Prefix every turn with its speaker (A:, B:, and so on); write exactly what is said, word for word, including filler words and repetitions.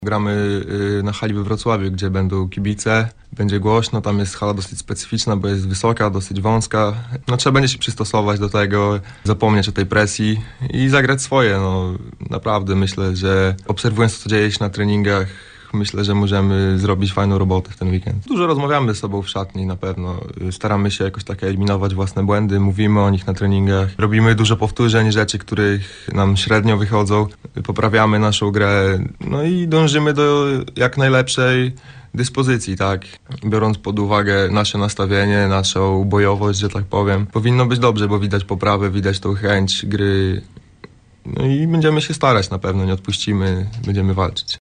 A: Gramy na hali we Wrocławiu, gdzie będą kibice, będzie głośno, tam jest hala dosyć specyficzna, bo jest wysoka, dosyć wąska. No, trzeba będzie się przystosować do tego, zapomnieć o tej presji i zagrać swoje. No, naprawdę myślę, że obserwując to, co dzieje się na treningach, myślę, że możemy zrobić fajną robotę w ten weekend. Dużo rozmawiamy ze sobą w szatni na pewno. Staramy się jakoś tak eliminować własne błędy, mówimy o nich na treningach. Robimy dużo powtórzeń, rzeczy, których nam średnio wychodzą. Poprawiamy naszą grę, no i dążymy do jak najlepszej dyspozycji, tak. Biorąc pod uwagę nasze nastawienie, naszą bojowość, że tak powiem. Powinno być dobrze, bo widać poprawę, widać tą chęć gry. No i będziemy się starać na pewno, nie odpuścimy, będziemy walczyć.